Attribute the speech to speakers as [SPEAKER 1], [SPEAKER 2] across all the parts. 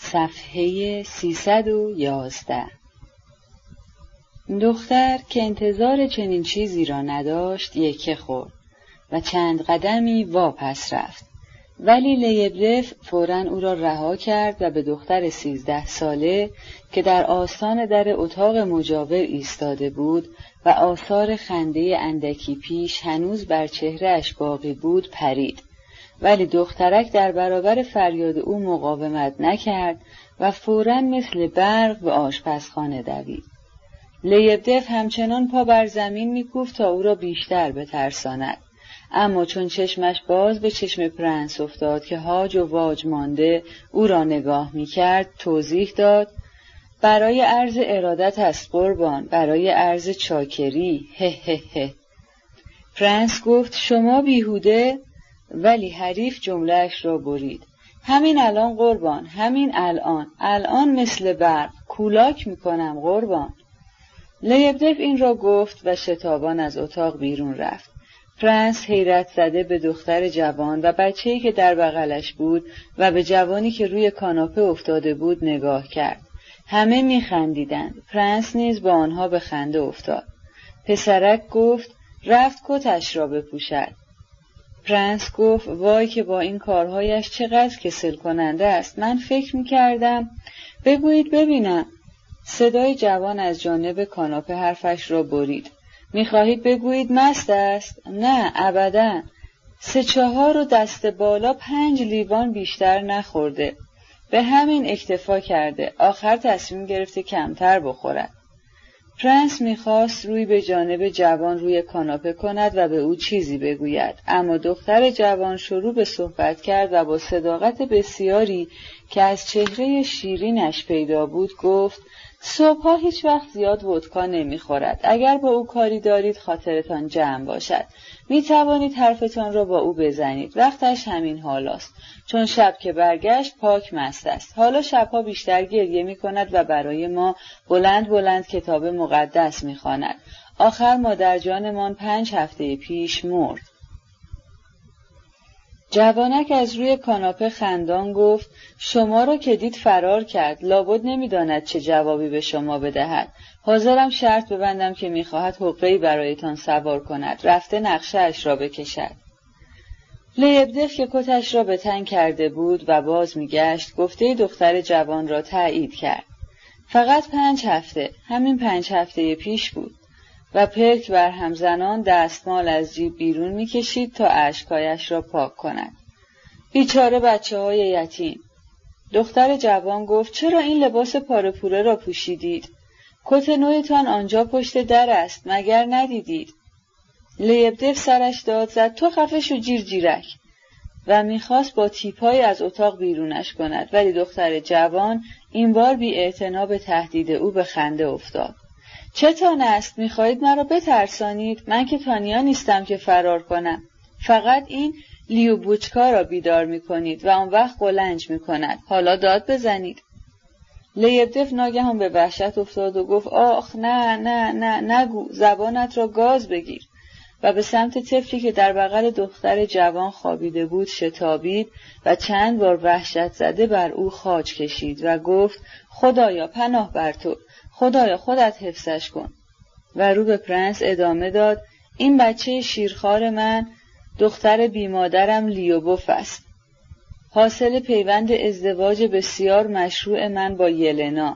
[SPEAKER 1] صفحه 311. دختر که انتظار چنین چیزی را نداشت یکه خورد و چند قدمی واپس رفت، ولی لیبدف فوراً او را رها کرد و به دختر 13 ساله که در آستان در اتاق مجاور ایستاده بود و آثار خنده اندکی پیش هنوز بر چهره‌اش باقی بود پرید، ولی دخترک در برابر فریاد او مقاومت نکرد و فوراً مثل برق به آشپزخانه دوید. لیبدف همچنان پا بر زمین می‌کوفت تا او را بیشتر بترساند، اما چون چشمش باز به چشم پرنس افتاد که هاج و واج مانده او را نگاه می‌کرد، توضیح داد: برای عرض ارادت است قربان، برای عرض چاکری، هه هه هه. پرنس گفت: شما بیهوده؟ ولی حریف جمله‌اش را برید: همین الان قربان، همین الان مثل برق کولاک می‌کنم قربان. لیبدف این را گفت و شتابان از اتاق بیرون رفت. پرنس حیرت زده به دختر جوان و بچه‌ای که در بغلش بود و به جوانی که روی کاناپه افتاده بود نگاه کرد. همه می‌خندیدند. پرنس نیز با آنها به خنده افتاد. پسرک گفت: رفت کتش را بپوشد. پرنس گفت: وای که با این کارهایش چقدر کسل کننده است. من فکر می‌کردم. بگویید ببینم. صدای جوان از جانب کاناپه حرفش را برید: می‌خواهید بگویید مست است؟ نه ابداً. 3-4 و دست بالا 5 لیوان بیشتر نخورده. به همین اکتفا کرده. آخر تصمیم گرفته کمتر بخورد. پرنس می‌خواست روی به جانب جوان روی کاناپه کند و به او چیزی بگوید، اما دختر جوان شروع به صحبت کرد و با صداقت بسیاری که از چهره شیرینش پیدا بود گفت: صبح‌ها هیچ وقت زیاد ودکا نمی‌خورد. اگر با او کاری دارید خاطرتان جمع باشد. می‌توانید حرفتان را با او بزنید. وقتش همین حالاست. چون شب که برگشت پاک مست است. حالا شب‌ها بیشتر گریه می‌کند و برای ما بلند بلند کتاب مقدس می‌خواند. آخر مادر جانمان 5 هفته پیش مرد. جوانک از روی کاناپه خندان گفت: شما را که دید فرار کرد. لابد نمی‌داند چه جوابی به شما بدهد. حاضرم شرط ببندم که می‌خواهد حقه‌ای برایتان سوار کند. رفته نقشه‌اش را بکشد. لیبدف که کتش را به تن کرده بود و باز می‌گشت، گفته دختر جوان را تایید کرد. فقط 5 هفته، همین 5 هفته پیش بود. و پلک بر همزنان دستمال از جیب بیرون می‌کشید تا اشکایش را پاک کند. بیچاره بچه‌های یتیم. دختر جوان گفت: چرا این لباس پاره پوره را پوشیدید؟ کت نویتان آنجا پشت در است، مگر ندیدید؟ لیبدف سرش داد زد: تو خفه شو جیر جیرک. و میخواست با تیپای از اتاق بیرونش کند، ولی دختر جوان این بار بی اعتنا به تهدید او به خنده افتاد. چتان است؟ میخواهید مرا بترسانید؟ من که تانیا نیستم که فرار کنم. فقط این لیوبوچکا را بیدار میکنید و آن وقت قلنج میکند. حالا داد بزنید. لیبدف ناگهان به وحشت افتاد و گفت: آخ نه نه نه، نگو، زبانت را گاز بگیر. و به سمت طفلی که در بغل دختر جوان خوابیده بود شتابید و چند بار وحشت زده بر او خاج کشید و گفت: خدایا پناه بر تو، خدایا خودت حفظش کن. و رو به پرنس ادامه داد: این بچه شیرخوار من، دختر بیمادرم لیوبوف است. حاصل پیوند ازدواج بسیار مشروع من با یلنا.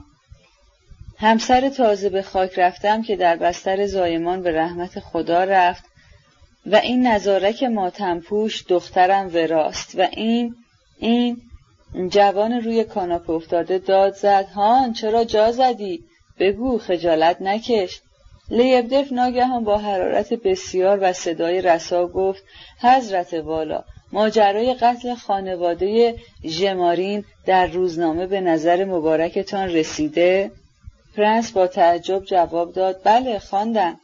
[SPEAKER 1] همسر تازه به خاک رفتم که در بستر زایمان به رحمت خدا رفت و این نزارک ماتمپوش دخترم وراست. و این جوان روی کاناپه افتاده داد زد: هان چرا جا زدی؟ بگو، خجالت نکش. لیبدف ناگهان با حرارت بسیار و صدای رسا گفت: حضرت والا، ماجرای قتل خانواده ژمارین در روزنامه به نظر مبارکتان رسیده؟ پرنس با تعجب جواب داد: بله خواندم.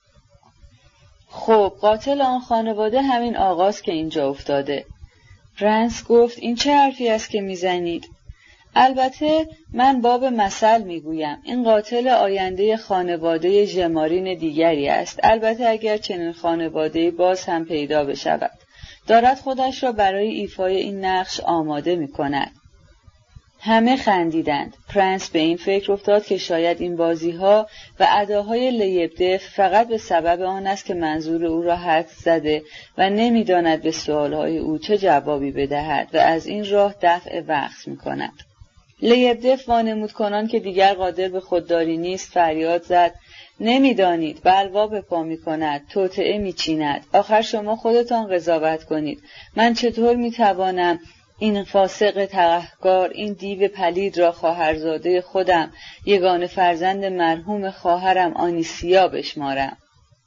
[SPEAKER 1] خب قاتل آن خانواده همین آقاست که اینجا افتاده. پرنس گفت: این چه حرفی است که میزنید؟ البته من باب مثل میگویم. این قاتل آینده خانواده ژمارین دیگری است. البته اگر چنین خانواده باز هم پیدا بشود، دارد خودش را برای ایفای این نقش آماده میکند. همه خندیدند. پرنس به این فکر افتاد که شاید این بازی‌ها و اداهای لیبدف فقط به سبب آن است که منظور او را حدس زده و نمی‌داند به سؤال‌های او چه جوابی بدهد و از این راه دفع وقت می‌کند. لیبدف وانمود کنان که دیگر قادر به خودداری نیست فریاد زد: نمی‌دانید، بلوا به پا می‌کند، توطئه می‌چیند. آخر شما خودتان قضاوت کنید. من چطور می‌توانم این فاسق تقحکار، این دیو پلید را خواهرزاده خودم، یگانه فرزند مرحوم خواهرم آنیسیا بشمارم؟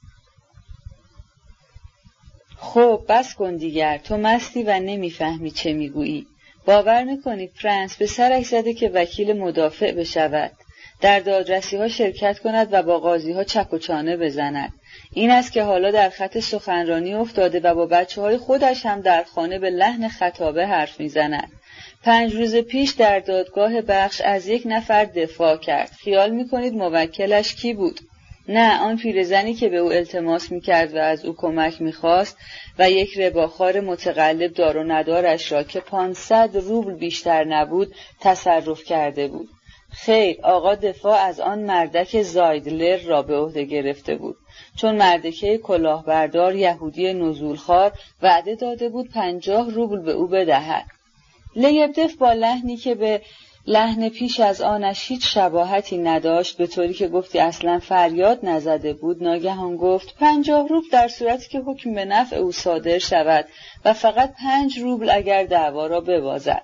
[SPEAKER 1] خب بس کن دیگر، تو مستی و نمیفهمی چه میگویی. باور میکنید پرنس به سرش زده که وکیل مدافع بشود، در دادرسی‌ها شرکت کند و با قاضی‌ها چک و چانه بزند. این است که حالا در خط سخنرانی افتاده و با بچه‌های خودش هم در خانه به لحن خطابه حرف می‌زند. 5 روز پیش در دادگاه بخش از یک نفر دفاع کرد. خیال می‌کنید موکلش کی بود؟ نه، آن پیرزنی که به او التماس می‌کرد و از او کمک می‌خواست و یک رباخوار متقلب دار و ندارش را که 500 روبل بیشتر نبود تصرف کرده بود. خیر، آقا دفاع از آن مردک زایدلر را به عهده گرفته بود، چون مردکه کلاهبردار یهودی نزولخوار وعده داده بود 50 روبل به او بدهد. لیبدف با لحنی که به لحن پیش از آنش هیچ شباهتی نداشت، به طوری که گفتی اصلا فریاد نزده بود، ناگهان گفت 50 روبل در صورتی که حکم به نفع او صادر شود و فقط 5 روبل اگر دعوا را ببازد.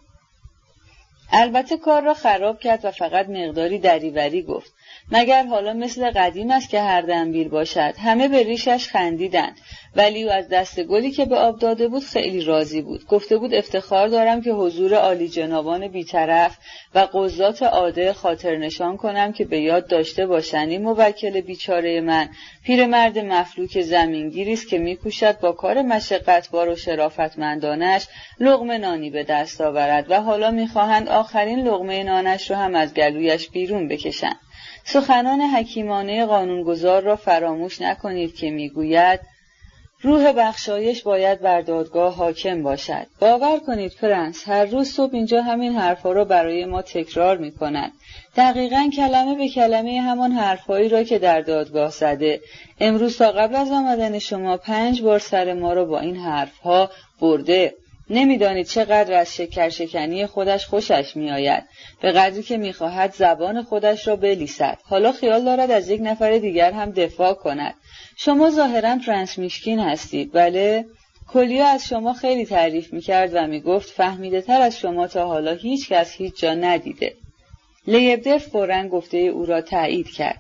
[SPEAKER 1] البته کار را خراب کرد و فقط مقداری دریوری گفت. مگر حالا مثل قدیم است که هر دنبیل باشد؟ همه به ریشش خندیدند، ولی او از دست گلی که به آب داده بود خیلی راضی بود. گفته بود افتخار دارم که حضور عالی جنابان بیطرف و قضات عادل خاطر نشان کنم که به یاد داشته باشند این موکل بیچاره من پیرمرد مفلوک زمینگیری است که میکوشد با کار مشقتبار و شرافتمندانش لقمه نانی به دست آورد و حالا میخواهند آخرین لقمه نانش رو هم از گلویش بیرون بکشند. سخنان حکیمانه قانونگذار را فراموش نکنید که میگوید روح بخشایش باید بر دادگاه حاکم باشد. باور کنید پرنس هر روز صبح اینجا همین حرفا را برای ما تکرار می‌کند. دقیقاً کلمه به کلمه همان حرفایی را که در دادگاه زده. امروز تا قبل از آمدن شما 5 بار سر ما را با این حرفها برده. نمیدانید چقدر از شکرشکنی خودش خوشش میآید، به قدری که میخواهد زبان خودش را بلیسد. حالا خیال دارد از یک نفر دیگر هم دفاع کند. شما ظاهراً پرنس میشکین هستید، بله؟ کلیا از شما خیلی تعریف میکرد و میگفت فهمیده تر از شما تا حالا هیچ کس هیچ جا ندیده. لیبدف فوراً گفته او را تایید کرد.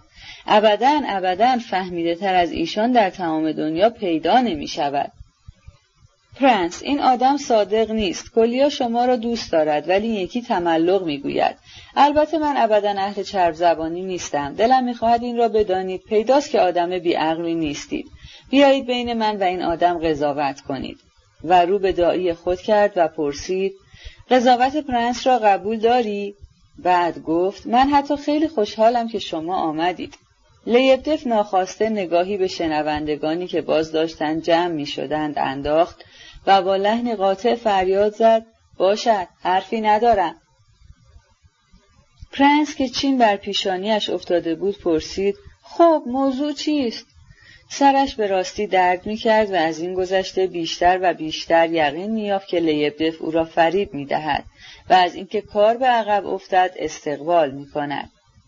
[SPEAKER 1] ابداً فهمیده تر از ایشان در تمام دنیا پیدا نمی شود. پرنس، این آدم صادق نیست. کلیا شما را دوست دارد ولی یکی تملق میگوید. البته من ابدا اهل چرب زبانی نیستم. دلم میخواهد این را بدانید. پیداست که آدم بیعقلی نیستید. بیایید بین من و این آدم قضاوت کنید. و رو به داعی خود کرد و پرسید قضاوت پرنس را قبول داری؟ بعد گفت من حتی خیلی خوشحالم که شما آمدید. لیبدف ناخواسته نگاهی به شنوندگانی که باز داشتند جمع می شدند انداخت و با لحن قاطع فریاد زد باشد، حرفی ندارم. پرنس که چین بر پیشانیش افتاده بود پرسید خب موضوع چیست؟ سرش به راستی درد می کرد و از این گذشته بیشتر و بیشتر یقین می یافت که لیبدف او را فریب می دهد و از اینکه کار به عقب افتد استقبال می کند.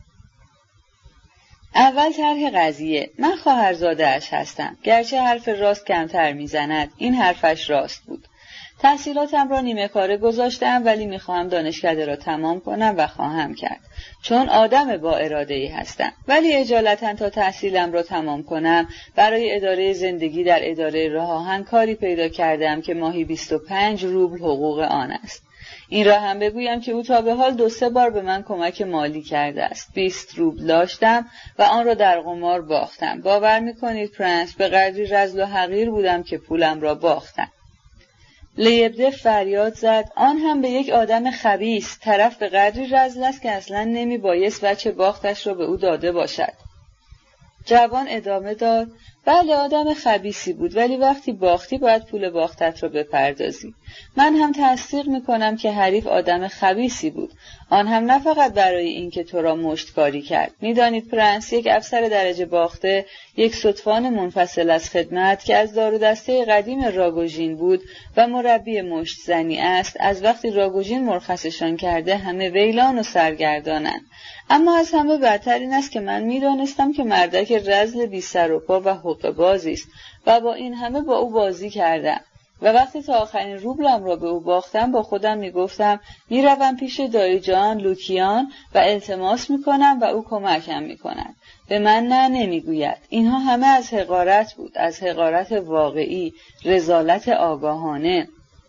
[SPEAKER 1] اول طرح قضیه، من خواهرزاده اش هستم، گرچه حرف راست کمتر میزند، این حرفش راست بود. تحصیلاتم را نیمه کاره گذاشتم ولی میخواهم دانشکده را تمام کنم و خواهم کرد، چون آدم با اراده‌ای هستم. ولی اجالتا تا تحصیلم را تمام کنم برای اداره زندگی در اداره راه آهن کاری پیدا کردم که ماهی 25 روبل حقوق آن است. این را هم بگویم که او تا به حال 2-3 بار به من کمک مالی کرده است. 20 روبل داشتم و آن را در قمار باختم. باور می‌کنید پرنس به قدری رذل و حقیر بودم که پولم را باختم. لیبدف فریاد زد آن هم به یک آدم خبیث. طرف به قدری رذل است که اصلا نمی‌بایست وجه باختش را به او داده باشد. جوان ادامه داد بله آدم خبیثی بود، ولی وقتی باختی باید پول باختت را بپردازی. من هم تصدیق میکنم که حریف آدم خبیثی بود، آن هم نه فقط برای اینکه تو را مشتکاری کرد. میدانید پرنس، یک افسر درجه باخته، یک ستوان منفصل از خدمت که از دار و دسته قدیم راگوژین بود و مربی مشت زنی است، از وقتی راگوژین مرخصشان کرده همه ویلان و سرگردانند. اما از همه بدتر این است که من میدانستم که مردک رذل بی سر و پا و حقه بازی است و با این همه با او بازی کردم. و وقتی تا آخرین روبلم را به او باختم، با خودم میگفتم میروم پیش دایی جان لوکیان و التماس میکنم و او کمکم میکند. به من نه نمیگوید. اینها همه از حقارت بود، از حقارت واقعی، رذالت آگاهانه.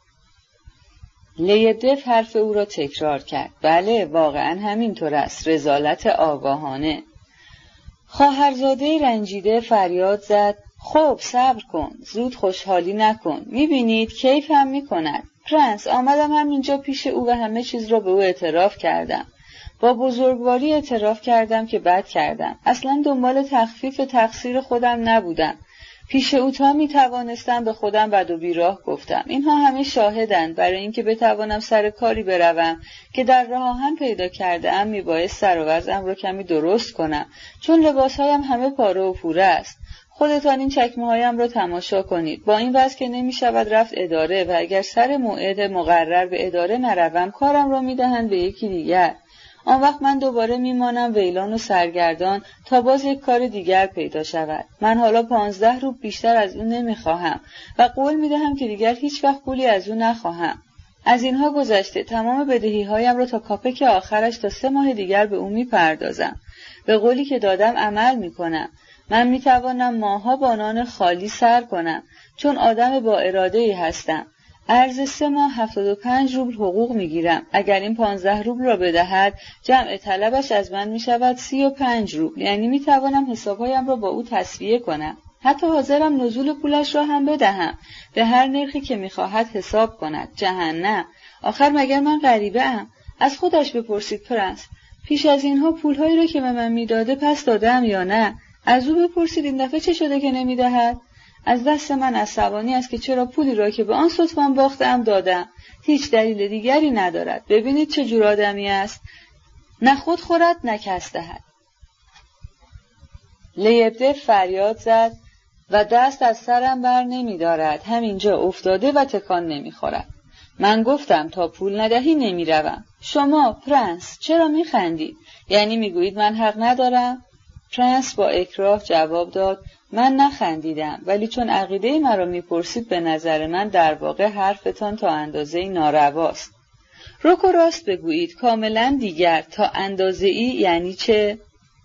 [SPEAKER 1] لیبدف حرف او را تکرار کرد. بله، واقعا همینطور است، رذالت آگاهانه. خواهرزاده رنجیده فریاد زد: خب صبر کن، زود خوشحالی نکن، میبینید کیف هم میکند. پرنس، آمدم همینجا پیش او و همه چیز را به او اعتراف کردم. با بزرگواری اعتراف کردم که بد کردم. اصلا دنبال تخفیف تقصیر خودم نبودم. پیش او تا میتوانستم به خودم بد و بیراه گفتم. اینها همه شاهدند. برای اینکه بتوانم سر کاری بروم که در راه آهن پیدا کرده ام، میبایست سر و وضعم را کمی درست کنم، چون لباسهایم همه پاره و پوره است. خودتان این چکمه هایم را تماشا کنید. با این وضع که نمی شود رفت اداره و اگر سر موعد مقرر به اداره نروم، کارم را میدهند به یکی دیگر. آن وقت من دوباره میمانم ویلان و سرگردان تا باز یک کار دیگر پیدا شود. من حالا 15 روبل بیشتر از اون نمیخواهم و قول میدهم که دیگر هیچ وقت پولی از اون نخواهم. از اینها گذشته تمام بدهی هایم را تا کاپک آخرش تا 3 ماه دیگر به اون میپردازم. به قولی که دادم عمل میکنم. من میتوانم ماهها با نان خالی سر کنم، چون آدم با اراده‌ای هستم. عرض 3 ماه 75 روبل حقوق میگیرم. اگر این 15 روبل را بدهد، جمع طلبش از من میشود 35 روبل. یعنی میتوانم حسابهایم را با او تسویه کنم. حتی حاضرم نزول پولش را هم بدهم، به هر نرخی که میخواهد حساب کند. جهنم! آخر مگر من غریبه ام؟ از خودش بپرسید پرنس. پیش از اینها پولهایی را که به من میداده پس دادم یا نه؟ از او بپرسید این دفعه چه شده که نمیدهد؟ از دست من عصبانی است که چرا پولی را که به آن ستوان باختم دادم. هیچ دلیل دیگری ندارد. ببینید چه جور آدمی است. نه خود خورد نه کس دهد. لیبدف فریاد زد و دست از سرم بر نمی دارد. همینجا افتاده و تکان نمی خورد. من گفتم تا پول ندهی نمی روم. شما پرنس چرا می خندید؟ یعنی می گویید من حق ندارم؟ پرنس با اکراه جواب داد: من نخندیدم، ولی چون عقیده مرا میپرسید، به نظر من در واقع حرفتان تا اندازه‌ای نارواست. رک و راست بگویید، کاملا دیگر. تا اندازه‌ای یعنی چه؟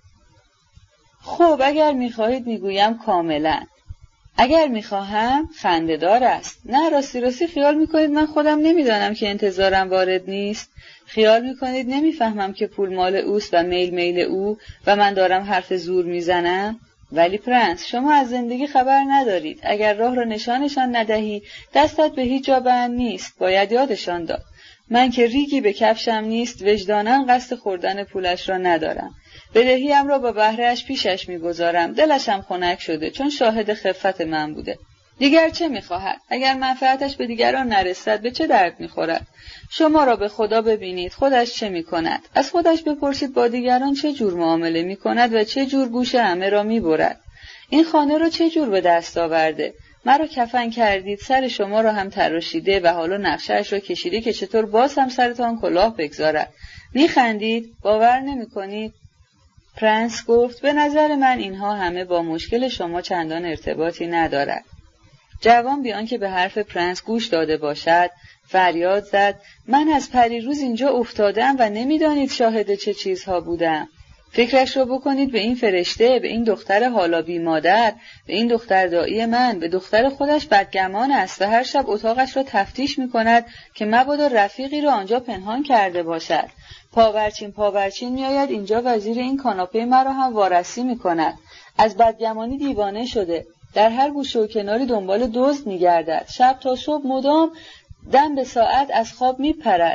[SPEAKER 1] خب اگر میخواهید میگویم کاملا. اگر میخواهم خنده‌دار است. نه، راستی خیال میکنید من خودم نمیدانم که انتظارم وارد نیست؟ خیال میکنید نمیفهمم که پول مال اوست و میل او و من دارم حرف زور میزنم؟ ولی پرنس، شما از زندگی خبر ندارید. اگر راه را نشانشان ندهی، دستت به هیچ جا بند نیست. باید یادشان داد. من که ریگی به کفشم نیست، وجداناً قصد خوردن پولش را ندارم. بدهیم را با بهره‌اش پیشش میگذارم. دلشم خنک شده، چون شاهد خفت من بوده. دیگر چه میخواهد؟ اگر منفعتش به دیگران نرسد، به چه درد میخورد؟ شما را به خدا ببینید، خودش چه میکند؟ از خودش بپرسید با دیگران چه جور معامله میکند و چه جور گوش همه را میبرد. این خانه را چه جور به دست آورده؟ مرا کفن کردید، سر شما را هم تراشیده و حالا نقشه‌اش را کشیده که چطور باز هم سرتان کلاه بگذارد. میخندید؟ باور نمیکنید؟ پرنس گفت: به نظر من اینها همه با مشکل شما چندان ارتباطی ندارد. جوان بیان که به حرف پرنس گوش داده باشد فریاد زد: من از پریروز اینجا افتادم و نمیدانید شاهد چه چیزها بودم. فکرش رو بکنید به این فرشته، به این دختر حالا بی مادر، به این دختر دایی من، به دختر خودش بدگمان است و هر شب اتاقش را تفتیش میکند که مبادا رفیقی را آنجا پنهان کرده باشد. پاورچین میآید اینجا وزیر این کاناپه مرا هم وارسی میکند. از بدگمانی دیوانه شده. در هر گوشه و کناری دنبال دزد میگردد. شب تا صبح مدام دم به ساعت از خواب میپرد.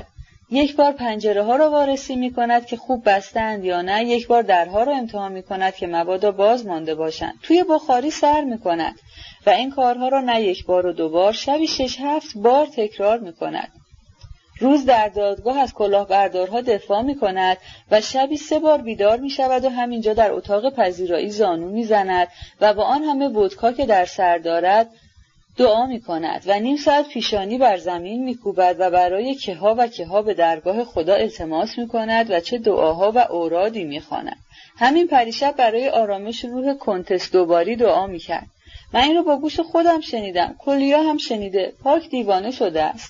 [SPEAKER 1] یک بار پنجره ها را وارسی می کند که خوب بستند یا نه، یک بار درها را امتحان می کند که مبادا باز مانده باشند، توی بخاری سر می کند و این کارها را نه یک بار و دو بار، شبی 6-7 بار تکرار می کند. روز در دادگاه از کلاهبردارها دفاع می کند و شبی 3 بار بیدار می شود و همینجا در اتاق پذیرایی زانو می زند و با آن همه ودکا که در سر دارد دعا می کند و نیم ساعت پیشانی بر زمین می کوبد و برای کهها و کهها به درگاه خدا التماس می کند و چه دعاها و اورادی می خواند. همین پریشب برای آرامش روح کنتس دوباری دعا می کرد. من این رو با گوش خودم شنیدم، کلیا هم شنیده، پاک دیوانه شده است.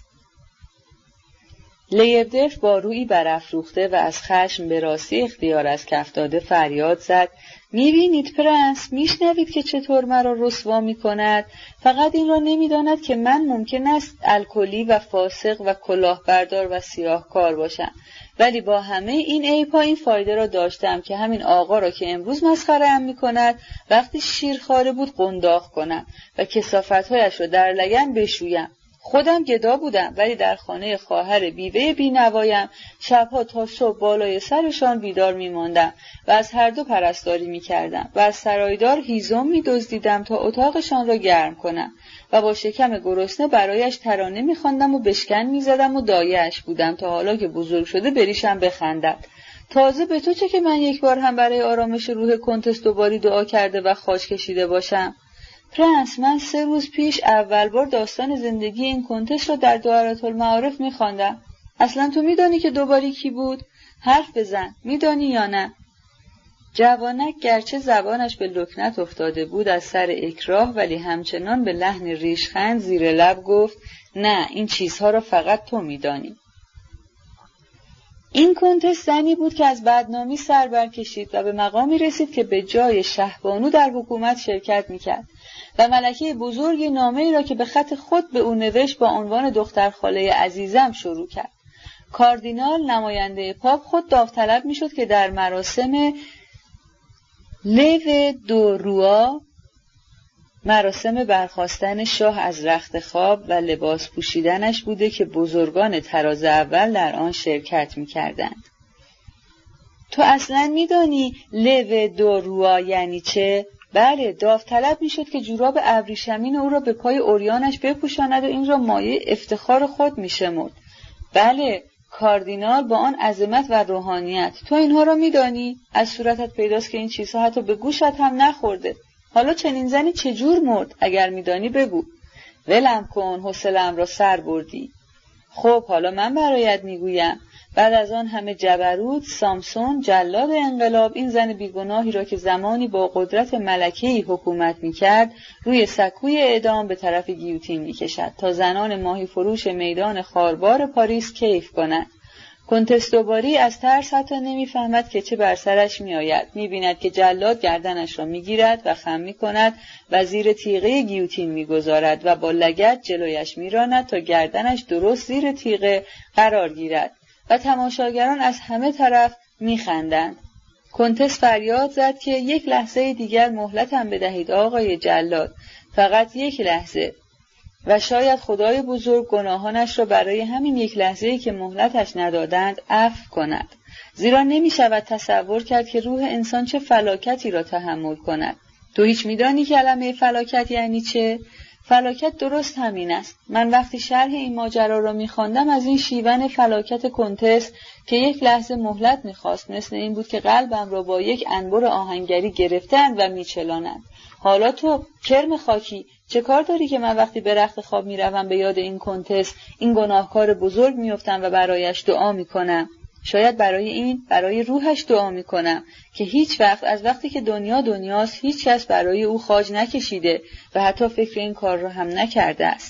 [SPEAKER 1] لیبدف با رویی برافروخته و از خشم به راستی اختیار از کف داده فریاد زد: میبینید پرنس، میشنوید که چطور مرا رسوا میکند؟ فقط این را نمیداند که من ممکن است الکلی و فاسق و کلاهبردار و سیاهکار باشم، ولی با همه این عیب‌ها این فایده را داشتم که همین آقا را که امروز مسخره‌ام میکند وقتی شیرخواره بود قنداق کنم و کثافت‌هایش را در لگن بشویم. خودم گدا بودم، ولی در خانه خواهر بیوه بینوایم شبها تا صبح بالای سرشان بیدار میماندم و از هر دو پرستاری میکردم و از سرایدار هیزم میدزدیدم تا اتاقشان را گرم کنم و با شکم گرسنه برایش ترانه میخواندم و بشکن میزدم و دایه‌اش بودم تا حالا که بزرگ شده بریشم بخندد. تازه به تو چه که من یک بار هم برای آرامش روح کنتس دوباری دعا کرده و خاک کشیده باشم؟ پرنس، من 3 روز پیش اول بار داستان زندگی این کنتس را در دائرةالمعارف می‌خواندم. اصلا تو می‌دانی که دوباری کی بود؟ حرف بزن، می‌دانی یا نه؟ جوانک گرچه زبانش به لکنت افتاده بود از سر اکراه، ولی همچنان به لحن ریشخند زیر لب گفت: نه، این چیزها را فقط تو می‌دانی. این کنتس زنی بود که از بدنامی سر برکشید و به مقامی رسید که به جای شهبانو در حکومت شرکت می‌کرد و ملکه بزرگی نامه‌ای را که به خط خود به او نوشت با عنوان دختر خاله عزیزم شروع کرد. کاردینال نماینده پاپ خود داوطلب میشد که در مراسم لیو دو روا، مراسم برخاستن شاه از رخت خواب و لباس پوشیدنش بوده که بزرگان طراز اول در آن شرکت می‌کردند. تو اصلاً می‌دانی لیو دو روا یعنی چه؟ بله، داوطلب میشد که جوراب ابریشمین او را به پای عریانش بپوشاند و این را مایه افتخار خود میشمرد. بله، کاردینال با آن عظمت و روحانیت. تو اینها را میدانی؟ از صورتت پیداست که این چیزها حتی به گوشت هم نخورده. حالا چنین زنی چجور مرد؟ اگر میدانی بگو. ولم کن، حوصله‌ام را سر بردی. خب حالا من برایت میگویم. بعد از آن همه جبروت، سامسون جلاد انقلاب این زن بیگناهی را که زمانی با قدرت ملکه‌ای حکومت می‌کرد روی سکوی اعدام به طرف گیوتین می‌کشد تا زنان ماهی فروش میدان خاربار پاریس کیف کنند. کنتس دوباری از ترس حتی نمی‌فهمد که چه بر سرش می‌آید. می‌بیند که جلاد گردنش را می‌گیرد و خم می‌کند و زیر تیغه گیوتین می‌گذارد و با لگد جلویش می‌راند تا گردنش درست زیر تیغه قرار گیرد و تماشاگران از همه طرف می‌خندند. کنتس فریاد زد که یک لحظه دیگر مهلتم بدهید آقای جلاد، فقط یک لحظه، و شاید خدای بزرگ گناهانش را برای همین یک لحظه‌ای که مهلتش ندادند عفو کند، زیرا نمی‌شود تصور کرد که روح انسان چه فلاکتی را تحمل کند. تو هیچ می‌دانی کلمه فلاکت یعنی چه؟ فلاکت درست همین است. من وقتی شرح این ماجرا را می‌خواندم از این شیون فلاکت کنتس که یک لحظه مهلت می‌خواست مثل این بود که قلبم را با یک انبر آهنگری گرفتند و می‌چلانند. حالا تو کرم خاکی چه کار داری که من وقتی به رخت خواب میروم به یاد این کنتس، این گناهکار بزرگ میافتم و برایش دعا میکنم؟ شاید برای روحش دعا میکنم که هیچ وقت از وقتی که دنیاست هیچ کس برای او خاج نکشیده و حتی فکر این کار را هم نکرده است.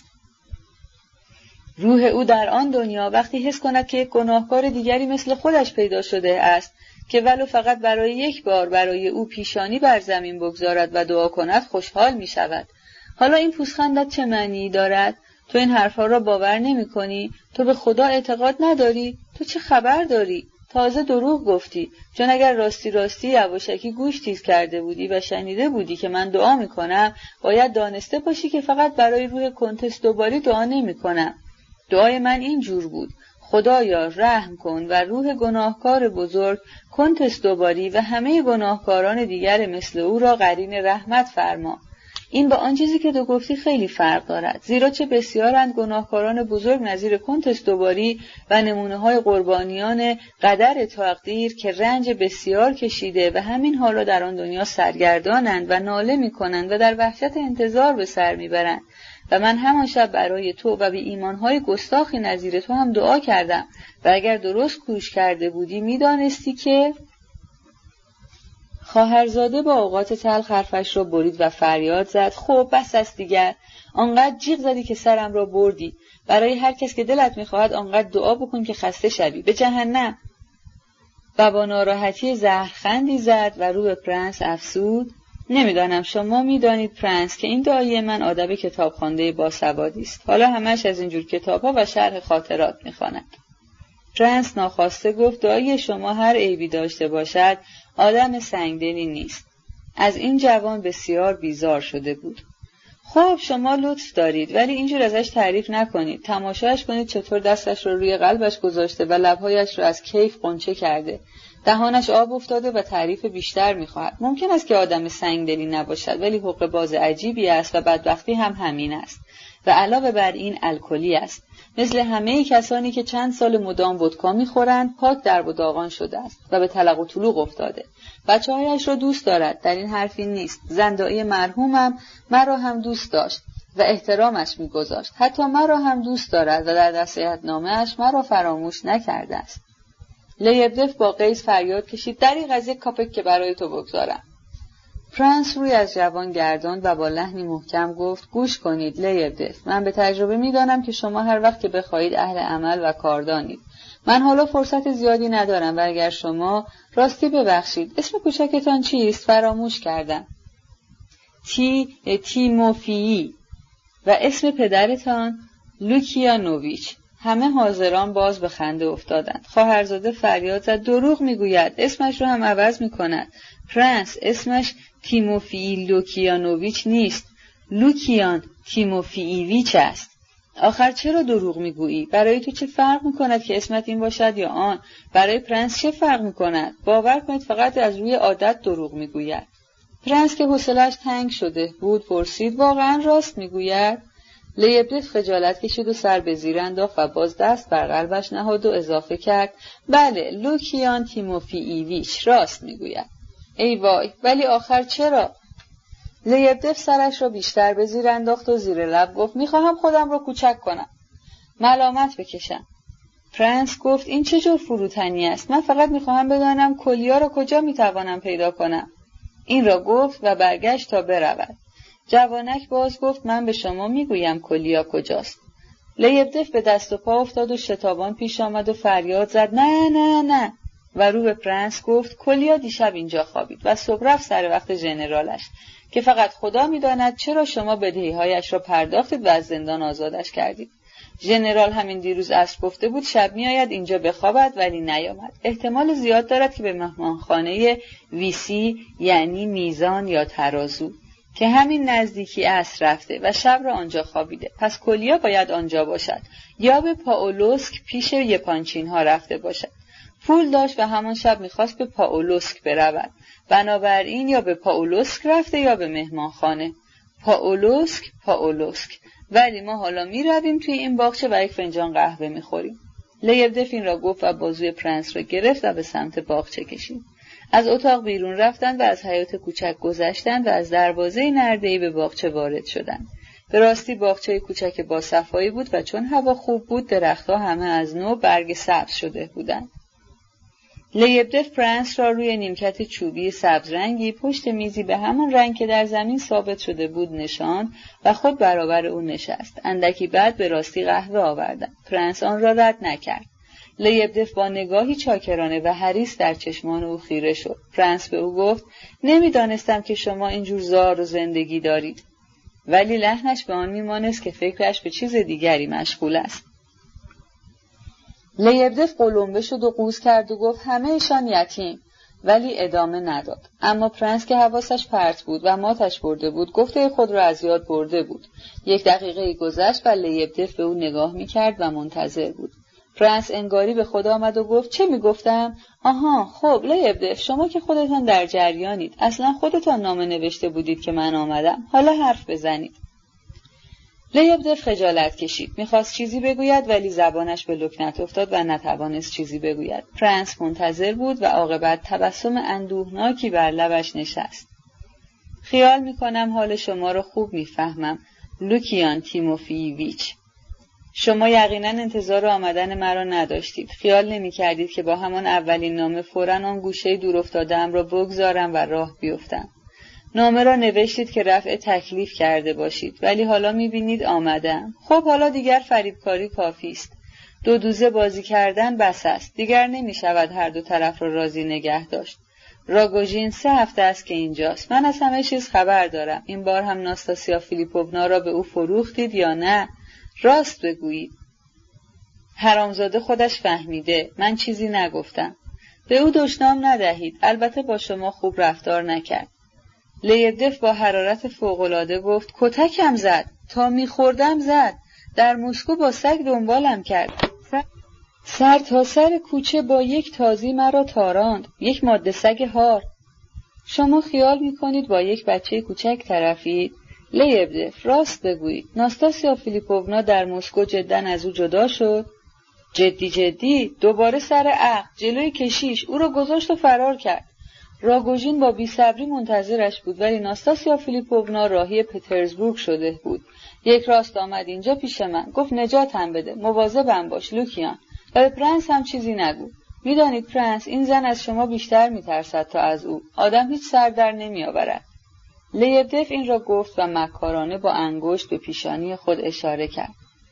[SPEAKER 1] روح او در آن دنیا وقتی حس کند که یک گناهکار دیگری مثل خودش پیدا شده است که ولو فقط برای یک بار برای او پیشانی بر زمین بگذارد و دعا کند خوشحال می شود. حالا این پوزخندت چه معنی دارد؟ تو این حرفها را باور نمی کنی؟ تو به خدا اعتقاد نداری؟ تو چه خبر داری؟ تازه دروغ گفتی، چون اگر راستی یواشکی گوش تیز کرده بودی و شنیده بودی که من دعا می کنم، باید دانسته باشی که فقط برای روح کنتس دوباری دعا نمی کنم. دعای من این جور بود: خدایا رحم کن و روح گناهکار بزرگ کنتس دوباری و همه گناهکاران دیگر مثل او را قرین رحمت فرما. این با آن چیزی که تو گفتی خیلی فرق دارد، زیرا چه بسیارند گناهکاران بزرگ نظیر کنتس دوباری و نمونه های قربانیان قدر تقدیر که رنج بسیار کشیده و همین حالا در آن دنیا سرگردانند و ناله می کنند و در وحشت انتظار به سر می برند. و من همان شب برای تو و بی ایمانهای گستاخی نظیر تو هم دعا کردم و اگر درست کوش کرده بودی می دانستی که خواهرزاده با اوقات تلخ حرفش را برید و فریاد زد. خب بس است دیگر، آنقدر جیغ زدی که سرم را بردی. برای هر کس که دلت می‌خواهد آنقدر دعا بکن که خسته شوی. به جهنم. و با ناراحتی زهرخندی زد و رو به پرنس افسود. نمیدانم شما میدانید پرنس که این دایی من آدم کتاب خوانده باسوادی است. حالا همش از اینجور کتاب‌ها و شرح خاطرات می‌خواند. پرنس ناخواسته گفت دایی شما هر عیبی داشته باشد آدم سنگدلی نیست. از این جوان بسیار بیزار شده بود. خب شما لطف دارید ولی اینجور ازش تعریف نکنید. تماشاش کنید چطور دستش رو روی قلبش گذاشته و لبهایش رو از کیف قنچه کرده. دهانش آب افتاده و تعریف بیشتر می‌خواهد. ممکن است که آدم سنگدلی نباشد ولی حقه باز عجیبی است و بدبختی هم همین است. و علاوه بر این الکلی است. مثل همه کسانی که چند سال مدام ودکا می‌خورند پاک در و داغان شده است و به تلق و طلوق افتاده. بچه‌هایش را دوست دارد، در این حرفی نیست. زندایی مرحومم مرا هم دوست داشت و احترامش می‌گذاشت. حتی مرا هم دوست دارد و در نصیحت‌نامه‌اش مرا فراموش نکرده است. لیبدف با قیز فریاد کشید دریغ از یک کاپک که برای تو بگذارم. پرنس روی از جوان گرداند و با لحنی محکم گفت گوش کنید لیبدف، من به تجربه می‌دانم که شما هر وقت که بخواهید اهل عمل و کاردانید. من حالا فرصت زیادی ندارم و اگر شما راستی ببخشید اسم کوچکتان چیست؟ فراموش کردم. تیموفیی. و اسم پدرتان؟ لوکیانوویچ. همه حاضران باز به خنده افتادند. خواهرزاده فریاد زد دروغ میگوید، اسمش رو هم عوض میکند. پرنس اسمش تیموفیی لوکیانوویچ نیست، لوکیان تیموفییویچ است. آخر چرا دروغ میگویی؟ برای تو چه فرق میکند که اسمت این باشد یا آن؟ برای پرنس چه فرق میکند؟ باور کنید فقط از روی عادت دروغ میگوید. پرنس که حوصله‌اش تنگ شده بود پرسید واقعا راست میگوید؟ لیبدف خجالت کشید و سر به زیر انداخت و باز دست بر قلبش نهاد و اضافه کرد بله لوکیان تیموفییویچ راست میگوید. ای وای، ولی آخر چرا؟ لیبدف سرش را بیشتر به زیر انداخت و زیر لب گفت میخواهم خودم را کوچک کنم، ملامت بکشم. پرنس گفت این چه جور فروتنی است؟ من فقط میخواهم بدانم کلیا را کجا میتوانم پیدا کنم. این را گفت و برگشت تا برود. جوانک باز گفت من به شما میگویم کلیا کجاست. لیبدف به دست و پا افتاد و شتابان پیش آمد و فریاد زد نه نه نه و رو به پرنس گفت کلیا دیشب اینجا خوابید و صبح رفت سر وقت ژنرالش که فقط خدا میداند چرا شما بدهی‌هایش را پرداختید و از زندان آزادش کردید. ژنرال همین دیروز عصر گفته بود شب میآید اینجا بخوابد ولی نیامد. احتمال زیاد دارد که به مهمانخانه ویسی یعنی میزان یا ترازو که همین نزدیکی عصر رفته و شب را آنجا خوابیده. پس کلیا باید آنجا باشد یا به پاولوسک پیش یپانچین ها رفته باشد. پول داشت و همان شب میخواست به پاولوسک برود. بنابراین یا به پاولوسک رفته یا به مهمانخانه. پاولوسک. ولی ما حالا میرویم توی این باغچه و یک فنجان قهوه میخوریم. لیبدف این را گفت و بازوی پرنس را گرفت و به سمت باغچه کشید. از اتاق بیرون رفتند و از حیاط کوچک گذشتند و از دروازه نرده‌ای به باغچه وارد شدند. به راستی باغچه کوچک با صفایی بود و چون هوا خوب بود درختها همه از نو برگ سبز شده بودند. لیبدف پرنس را روی نیمکت چوبی سبز رنگی پشت میزی به همان رنگ که در زمین ثابت شده بود نشاند و خود برابر او نشست. اندکی بعد به راستی قهوه آوردند. پرنس آن را رد نکرد. لیبدف با نگاهی چاکرانه و حریص در چشمان او خیره شد. پرنس به او گفت نمیدانستم که شما اینجور زار و زندگی دارید. ولی لحنش به آن میمانست که فکرش به چیز دیگری مشغول است. لیبدف قلمبه شد و قوز کرد و گفت همه‌شان یتیم، ولی ادامه نداد. اما پرنس که حواسش پرت بود و ماتش برده بود گفته خود را از یاد برده بود. 1 دقیقه گذشت و لیبدف به او نگاه می‌کرد و منتظر بود. پرنس انگاری به خود آمد و گفت چه میگفتم؟ آها، خب لیبدف، شما که خودتان در جریانید، اصلا خودتان نامه نوشته بودید که من آمدم، حالا حرف بزنید. لیبدف خجالت کشید، میخواست چیزی بگوید ولی زبانش به لکنت افتاد و نتوانست چیزی بگوید. پرنس منتظر بود و عاقبت تبسم اندوهناکی بر لبش نشست. خیال میکنم حال شما رو خوب میفهمم، لوکیان تیموفیویچ. شما یقینا انتظار آمدن مرا نداشتید. خیال نمی کردید که با همان اولین نامه فوراً آن گوشه دور افتاده‌ام را بگذارم و راه بیفتم. نامه را نوشتید که رفع تکلیف کرده باشید، ولی حالا می بینید آمدم. خب حالا دیگر فریبکاری کافی است. دو دوزه بازی کردن بس است. دیگر نمی شود هر دو طرف را راضی نگه داشت. راگوژین 3 هفته است که اینجاست. من از همه چیز خبر دارم. این بار هم ناستاسیا فیلیپوونا را به او فروختید یا نه؟ راست بگویید. حرامزاده خودش فهمیده. من چیزی نگفتم. به او دشنام ندهید. البته با شما خوب رفتار نکرد. لیبدف با حرارت فوق‌العاده گفت کتکم زد. تا میخوردم زد. در مسکو با سگ دنبالم کرد. سر تا سر کوچه با یک تازی مرا تاراند. یک ماده سگ هار. شما خیال میکنید با یک بچه کوچک طرفید؟ لیبدف، راست بگویید. ناستاسیا فیلیپوونا در مسکو جدا از او جدا شد؟ جدی دوباره سر عقل جلوی کشیش او را گذاشت و فرار کرد. راگوژین با بی‌صبری منتظرش بود، ولی ناستاسیا فیلیپوونا راهی پترزبورگ شده بود. یک راست آمد اینجا پیش من، گفت نجاتم بده، مواظبم باش لوکیان، و به پرنس هم چیزی نگو. میدانید پرنس، این زن از شما بیشتر میترسد تا از او. آدم هیچ سر در نمیآورد. لیبدف این را گفت و مکارانه با انگشت به پیشانی خود اشاره کرد.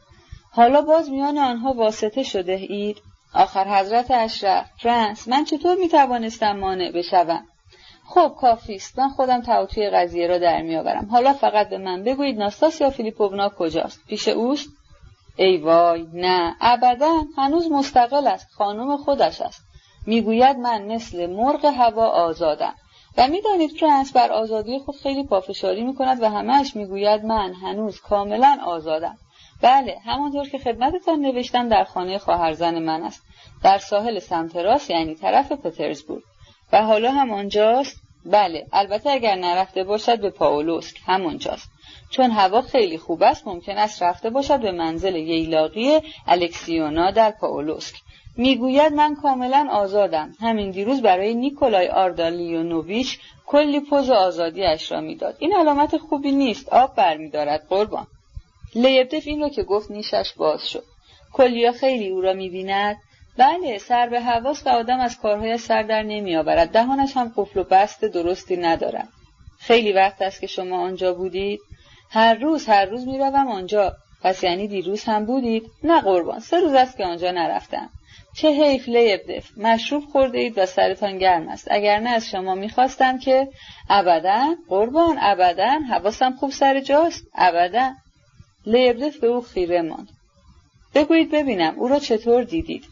[SPEAKER 1] حالا باز میان آنها واسطه شده اید؟ آخر حضرت اشرف، پرنس، من چطور میتوانستم مانع بشوم؟ خب کافیست، من خودم توطیه قضیه را در میآورم. حالا فقط به من بگویید ناستاسیا فیلیپوونا کجاست؟ پیش اوست؟ ای وای، نه، ابداً، هنوز مستقل است، خانم خودش است. میگوید من مثل مرغ هوا آزادم. و میدانید پرنس بر آزادی خود خیلی پافشاری میکند و همه‌اش میگوید من هنوز کاملا آزادم. بله، همانطور که خدمتتان نوشتم در خانه خواهرزن من است، در ساحل سمت راست، یعنی طرف پترزبورگ. و حالا هم آنجاست؟ بله، البته اگر نرفته باشد به پاولوسک، همانجاست. چون هوا خیلی خوب است ممکن است رفته باشد به منزل ییلاقی الکسیونا در پاولوسک. میگوید من کاملا آزادم. همین دیروز برای نیکولای آردالیونوویچ کلی پوز آزادی اش را میداد. این علامت خوبی نیست، آب برمیدارد قربان. لیبدف این را که گفت نیشش باز شد. کلیا خیلی او را میبیند؟ بله، سر به هواست و آدم از کارهای سر در نمیآورد. دهانش هم قفل و بست درستی ندارد. خیلی وقت است که شما آنجا بودید؟ هر روز میروم آنجا. پس یعنی دیروز هم بودید؟ نه قربان، 3 روز است که آنجا نرفتم. چه حیف لیبدف، مشروب خورده اید و سرتان گرم است. اگر نه از شما میخواستم که ابداً قربان، ابداً، حواسم خوب سر جاست، ابداً. لیبدف به او خیره ماند. بگویید ببینم او را چطور دیدید؟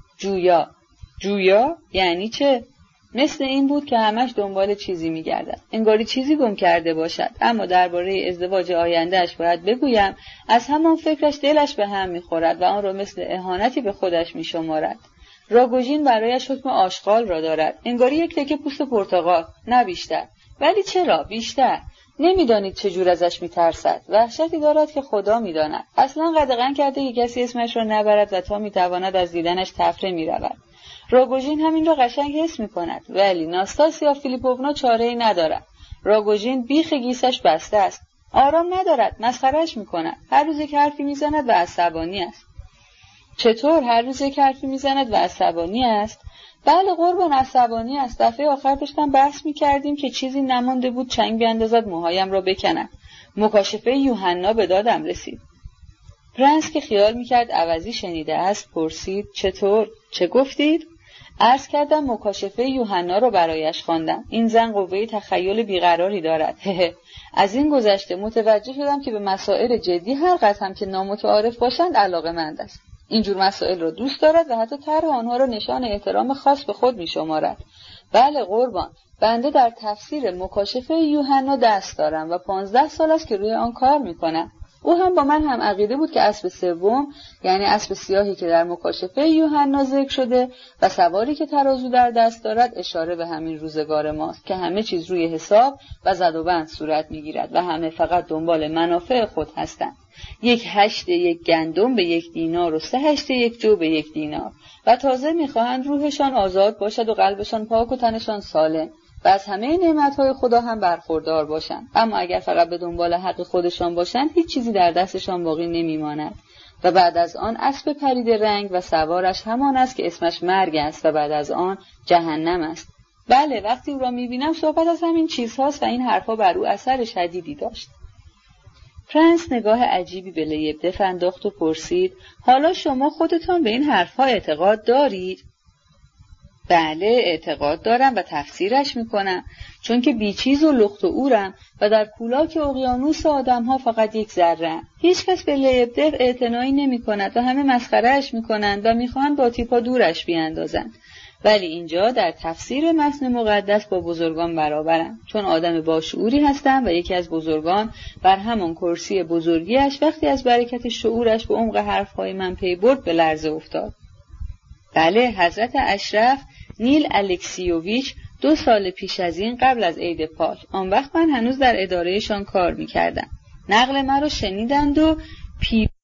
[SPEAKER 1] جویا؟ یعنی چه؟ مثل این بود که همش دنبال چیزی میگردد. انگاری چیزی گم کرده باشد. اما درباره ازدواج آیندهش باید بگویم از همان فکرش دلش به هم میخورد و آن را مثل اهانتی به خودش میشمارد. راگوژین برایش حکم آشغال را دارد. انگاری یک تکه پوست پرتقال، نه بیشتر. ولی چرا بیشتر؟ نمیدانید چجور ازش میترسد. وحشتی دارد که خدا میداند. اصلا قدغن کرده که کسی اسمش را نبرد و تا میتواند از دیدنش تفره میرود. راگوژین همین را قشنگ حس میکند، ولی ناستاسیا فیلیپوونا چاره‌ای ندارد. راگوژین بیخ گیسش بسته است. آرام ندارد، مسخره‌اش میکند. هر روز یک حرفی میزند و عصبانی است. چطور هر روز یک حرفی میزند و عصبانی است؟ بله قربان، عصبانی است. دفعه آخر داشتم بحث میکردیم که چیزی نمانده بود چنگ بیاندازد موهایم را بکند. مکاشفه یوحنا به دادم رسید. پرنس که خیال میکرد عوضی شنیده است پرسید چطور؟ چه گفتید؟ عرض کردم مکاشفه یوحنا رو برایش خواندم. این زن قوه تخیل بیقراری دارد. از این گذشته متوجه شدم که به مسائل جدی هر قدر هم که نامتعارف باشند علاقه‌مند است. اینجور مسائل رو دوست دارد و حتی طرح آنها را نشان احترام خاص به خود می‌شمارد. بله قربان، بنده در تفسیر مکاشفه یوحنا دست دارم و 15 سال است که روی آن کار می‌کنم. او هم با من هم عقیده بود که اسب سوم، یعنی اسب سیاهی که در مکاشفه یوحنا ذکر شده و سواری که ترازو در دست دارد، اشاره به همین روزگار ماست که همه چیز روی حساب و زد و بند صورت میگیرد و همه فقط دنبال منافع خود هستند. 1/8 یک گندم به 1 دینار و 3/8 یک جو به 1 دینار و تازه میخواهند روحشان آزاد باشد و قلبشان پاک و تنشان سالم و از همه نعمتهای خدا هم برخوردار باشند. اما اگر فقط به دنبال حق خودشان باشند، هیچ چیزی در دستشان باقی نمیماند. و بعد از آن اسب پرید رنگ و سوارش همان است که اسمش مرگ است و بعد از آن جهنم است. بله، وقتی او را میبینم صحبت از همین چیزهاست و این حرفها بر او اثر شدیدی داشت. پرنس نگاه عجیبی به لیبدف انداخت و پرسید: حالا شما خودتان به این حرفها اعتقاد دارید؟ بله، اعتقاد دارم و تفسیرش میکنم، چون که بیچیز و لخت و اورم و در کولاک اقیانوس آدمها فقط یک ذره. هیچ کس به لیبدف اعتنایی نمی کند و همه مسخرهش میکنند و میخواهند با تیپا دورش بیاندازند. ولی اینجا در تفسیر متن مقدس با بزرگان برابرم، چون آدم باشعوری هستم و یکی از بزرگان بر همان کرسی بزرگیش وقتی از برکت شعورش به عمق حرفهای من پی برد به لرزه افتاد. بله، حضرت اشرف نیل الکسیوویچ 2 سال پیش از این، قبل از عید پاک، آن وقت من هنوز در ادارهشان کار میکردم، نقل مرا شنیدند و